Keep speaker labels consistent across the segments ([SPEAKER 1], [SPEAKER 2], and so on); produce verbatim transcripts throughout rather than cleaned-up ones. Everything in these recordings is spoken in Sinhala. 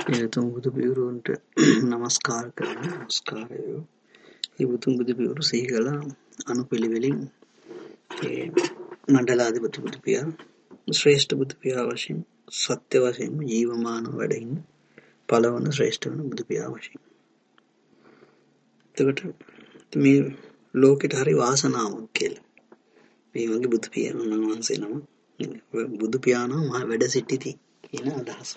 [SPEAKER 1] එතුම් බුදු පියවරුන්ට නමස්කාර කරන නමස්කාරයෝ. ඒ බුදුන් බුදු පියවරු සිහි කළා අනුපිළිවෙලින් ඒ මණ්ඩලාධිපති බුදු පියා ශ්‍රේෂ්ඨ බුදු පියා වශයෙන් සත්‍ය වශයෙන්ම ජීවමානව වැඩ ඉන්න පළවන ශ්‍රේෂ්ඨ වෙන බුදු පියා වශයෙන්. එතකොට මේ ලෝකෙට හරි වාසනාවක් කියලා. මේ වගේ බුදු පියාණන් වහන්සේ නම බුදු පියාණන් වැඩ සිටිති කියන අදහස.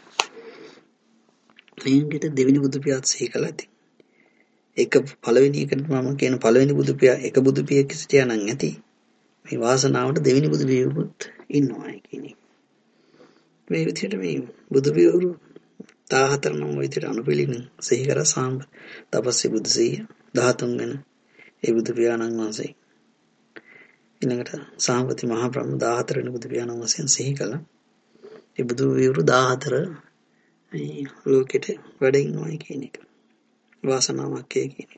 [SPEAKER 1] මේකට දෙවෙනි බුදු පියාත් සිහි කළා ඉතින්. එක පළවෙනි එකට මම කියන පළවෙනි බුදු පියා එක බුදු පියෙක් සිටියා නම් ඇති. මේ වාසනාවට දෙවෙනි බුදු පියෙකුත් ඉන්නවා කියන එක. මේ විදිහට මේ බුදු පියවරු දහහතර නම් විදිහට අනුපිළිවෙලින් සිහි කරා සාම්බ තපස්සේ බුදු සිහිය දහතුන් වෙන ඒ බුදු පියාණන් වහන්සේ. ඊළඟට සාම්පති මහා බ්‍රහ්ම දහහතර වෙනි බුදු පියාණන් වහන්සේ සිහි කළා. ඒ බුදු පියවරු දහහතර මේ ලෝකෙට වැඩ ඉන්නවා කියන එක. වාසනාවක් කියන එක.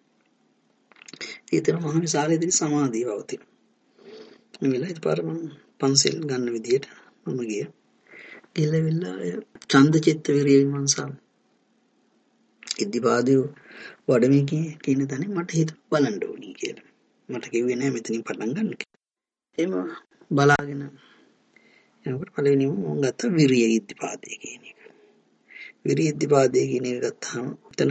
[SPEAKER 1] ඊතර මහ විශාලයේදී සමාධිය වවතින. මේ වෙලාවට පාර මම පන්සල් ගන්න විදියට මම ගියා. ගිහලා ඡන්ද චිත්ත විරිය විමර්ශන ඉද්ධිපාදේ වඩමේ කියන තැන මට හිත බලන්න ඕනි කියලා. මට කිව්වේ නෑ මෙතනින් පටන් ගන්න කියලා. එහෙම බලාගෙන එනකොට පළවෙනිම මම ගත්ත විරිය ඉද්ධිපාදේ කියන එක. විරිය ඉද්ධිපාදේ කියන එක ගත්තාම එතන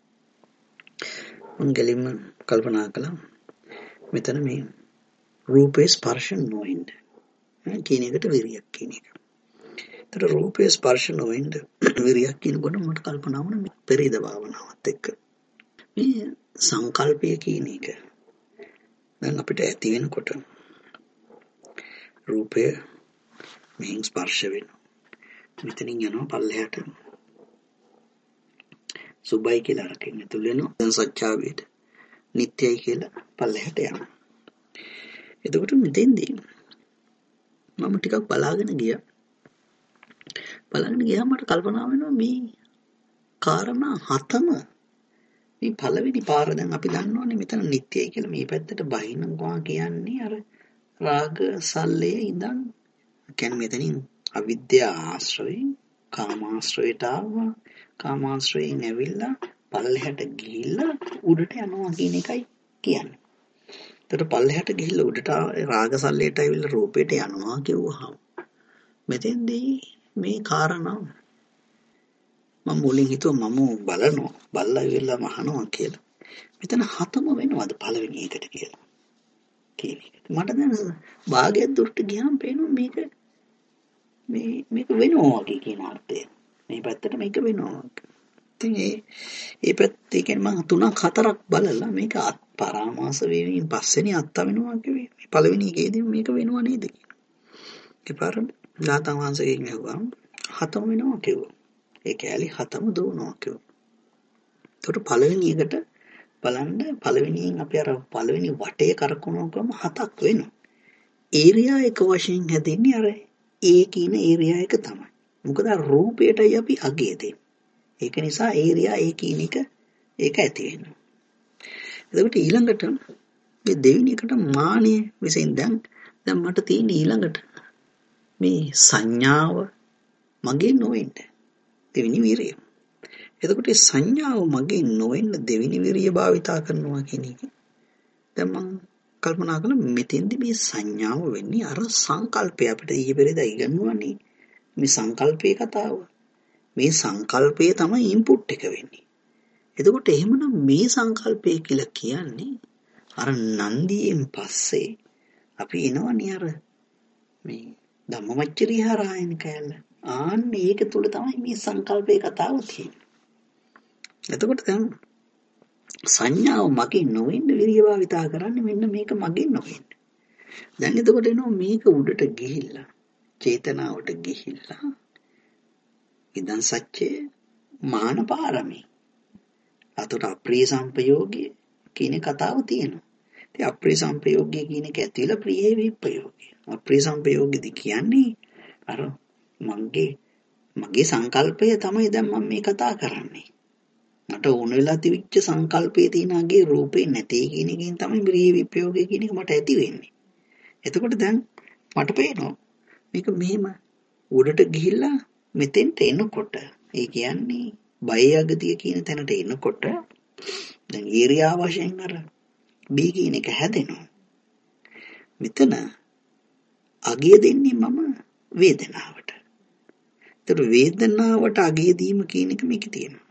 [SPEAKER 1] මම ගැලින්ම කල්පනා කළා මෙතන මේ රූපේ ස්පර්ශ නොවෙන්න කියන එකට විරියක් කියන එක. ඒතර රූපේ ස්පර්ශ නොවෙන්න විරියක් කියනකොට මට කල්පනා වුණා පෙරේද භාවනාවත් එක්ක මේ සංකල්පය කියන එක. දැන් අපිට ඇති වෙනකොට රූපය මෙහින් ස්පර්ශ වෙනවා. මෙතනින් යනවා පල්ලෙහාට. සුභයි කියලා රකින්න තුල වෙනවා. දැන් සත්‍යාවේට නිට්ටයයි කියලා පල්ලෙහාට යනවා. එතකොට මෙතෙන්දී මම ටිකක් බලාගෙන ගියා. බලාගෙන ගියාම මට කල්පනා වෙනවා මේ කාරණා හතම මේ පළවෙනි පාර දැන් අපි දන්නවනේ මෙතන නිට්ටයයි කියලා මේ පැත්තට බහිනවා කියන්නේ අර රාග සල්ලේ ඉඳන් කියන්නේ මෙතනින් අවිද්‍යා ආශ්‍රයෙන් කාමාශ්‍රයට ආවා. කාමාශ්‍රයෙන් ඇවිල්ලා පල්ලෙහාට ගිහිල්ලා උඩට යනවා කියන එකයි කියන්නේ. ඒතර පල්ලෙහාට ගිහිල්ලා උඩට රාග සල්ලේට ඇවිල්ලා රූපයට යනවා කියුවහම මෙතෙන්දී මේ කාරණා මම මුලින් හිතුවා මම බලනවා බල්ලා ඉවිල්ලා මහනවා කියලා. මෙතන හතම වෙනවද පළවෙනි එකට කියලා. කියන එක. මට දැන් භාගයක් දුරට ගියාම පේනවා මේක මේ මේක වෙනවා වගේ කියන අර්ථය. මේ පැත්තට මේක වෙනවා. ඉතින් ඒ ඒ පැත්තේ කියන්නේ මම තුනක් හතරක් බලලා මේක පරාමාස වේවින් පස්සේනි අත්ත වෙනවා කිව්වේ. මේ පළවෙනි එකේදී මේක වෙනව නේද කියලා. ඒ පාර දාතන් වහන්සේගෙන් ඇහුවා හතම වෙනවා කිව්වා. ඒ කැලේ හතම දුවනවා කිව්වා. ඒකට පළවෙනි එකට බලන්න පළවෙනියෙන් අපි අර පළවෙනි වටේ කරකවනකොම හතක් වෙනවා. ඒරියා එක වශයෙන් හැදෙන්නේ අර ඒ කියන ඒරියා එක තමයි. මොකද රූපයටයි අපි අගේ දෙන්නේ. ඒක නිසා ඒරියා ඒ කියන එක ඒක ඇති වෙනවා. එතකොට ඊළඟට මේ දෙවෙනි එකට මානෙ විසින් දැන් දැන් මට තියෙන ඊළඟට මේ සංඥාව මගේ නොවෙන්න දෙවෙනි විරිය. එතකොට ඒ සංඥාව මගේ නොවෙන්න දෙවෙනි විරිය භාවිතා කරනවා කියන එක. දැන් මම කල්පනා කළා මෙතෙන්දි මේ සංඥාව වෙන්නේ අර සංකල්පය අපිට ඊයේ පෙරේදා ඉගෙනුවානේ. මේ සංකල්පයේ කතාව. මේ සංකල්පය තමයි ඉන්පුට් එක වෙන්නේ. එතකොට එහෙමනම් මේ සංකල්පය කියලා කියන්නේ අර නන්දියෙන් පස්සේ අපි එනවනේ අර මේ ධම්මමච්චරිහාරායන කැල. ආන්න ඒක තුල තමයි මේ සංකල්පයේ කතාව තියෙන්නේ. එතකොට දැන් සංඥාව මගේ නොවෙන්න විරිය භාවිතා කරන්නේ මෙන්න මේක මගේ නොවෙන්න. දැන් එතකොට එනවා මේක උඩට ගිහිල්ලා චේතනාවට ගිහිල්ලා ඉදන් සච්චේ මාන පාරමී. අතට අප්‍රිය සංපයෝගය කියන කතාව තියෙනවා. ඉතින් අප්‍රිය සංපයෝගය කියන එක ඇතුළේ ප්‍රිය විපයෝගය. අප්‍රිය සංපයෝගයද කියන්නේ අර මගේ මගේ සංකල්පය තමයි දැන් මම මේ කතා කරන්නේ. මට ඕන වෙලා තිබිච්ච සංකල්පයේ තියෙනගේ රූපේ නැtei කියන එකෙන් තමයි ප්‍රිය විපයෝගය කියන එක මට ඇති වෙන්නේ. එතකොට දැන් මට පේනවා මේක මෙහෙම උඩට ගිහිල්ලා මෙතෙන්ට එනකොට ඒ කියන්නේ බය අගතිය කියන තැනට එනකොට දැන් ඒරියා වශයෙන් අර B කියන එක හැදෙනවා. මෙතන අගය දෙන්නේ මම වේදනාවට. ඒතර වේදනාවට අගය දීම කියන එක මේකේ තියෙනවා.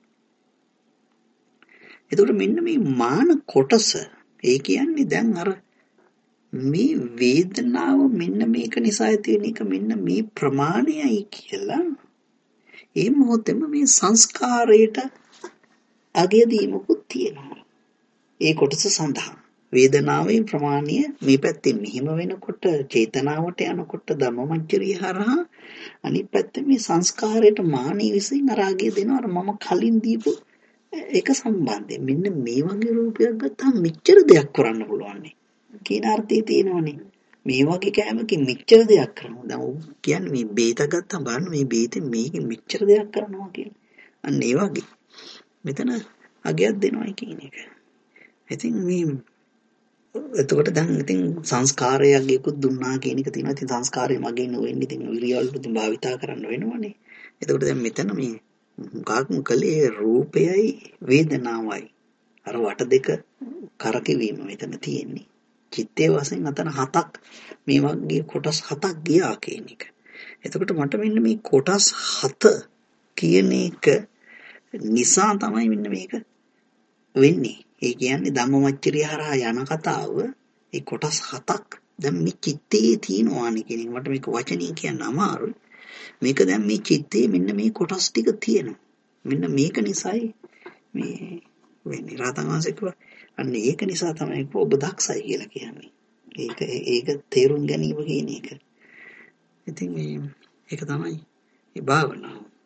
[SPEAKER 1] ඒතර මෙන්න මේ මාන කොටස ඒ කියන්නේ දැන් අර මේ වේදනාව මෙන්න මේක නිසා ඇති වෙන එක මෙන්න මේ ප්‍රමාණයයි කියලා ඒ මොහොතේම මේ සංස්කාරයට අගය දීමකුත් තියෙනවා. ඒ කොටස සඳහා වේදනාවේ ප්‍රමාණය මේ පැත්තෙන් මෙහිම වෙනකොට චේතනාවට යනකොට ධම්මමච්චරිය හරහා අනිත් පැත්තේ මේ සංස්කාරයට මානී විසින් අරාගය දෙනවා. අර මම කලින් දීපු ඒක සම්බන්ධයෙන් මෙන්න මේ වගේ රූපයක් ගත්තාම මෙච්චර දෙයක් කරන්න පුළුවන් නේ කියන අර්ථය තියෙනවනේ. මේ වගේ කෑමකින් මෙච්චර දෙයක් කරනවා. දැන් ඔව් කියන්නේ මේ බේත ගත්තාම බලන්න මේ බේතෙන් මේකෙන් මෙච්චර දෙයක් කරනවා කියන්නේ. අන්න ඒ වගේ මෙතන අගයක් දෙනවා කියන එක. ඉතින් මේ එතකොට දැන් ඉතින් සංස්කාරයක් එකක් දුන්නා කියන එක තියෙනවා. ඉතින් සංස්කාරය මගේ නොවෙන්නේ ඉතින් විරියවලට ඉතින් භාවිතා කරන්න වෙනවනේ. එතකොට දැන් මෙතන මේ මොකක්ම කලේ රූපයයි වේදනාවයි අර වට දෙක කරකවීම මෙතන තියෙන්නේ. චිත්තේ වශයෙන් අතන හතක් මේ වගේ කොටස් හතක් ගියා කියන එක. එතකොට මට මෙන්න මේ කොටස් හත කියන එක නිසා තමයි මෙන්න මේක වෙන්නේ. ඒ කියන්නේ ධම්මමච්චරිය හරහා යන කතාව ඒ කොටස් හතක් දැන් මේ චිත්තේ තියෙනවානේ කියන එක මට මේක වචනින් කියන්න අමාරුයි. මේක දැන් මේ චිත්තේ මෙන්න මේ කොටස් ටික තියෙනවා. මෙන්න මේක නිසායි මේ වෙන්නේ. රාතන් වහන්සේ කිව්වා අන්න ඒක නිසා තමයි ඔබ දක්ෂයි කියලා කියන්නේ. ඒක ඒක තේරුම් ගැනීම කියන එක. ඉතින් මේ ඒක තමයි මේ භාවනාව.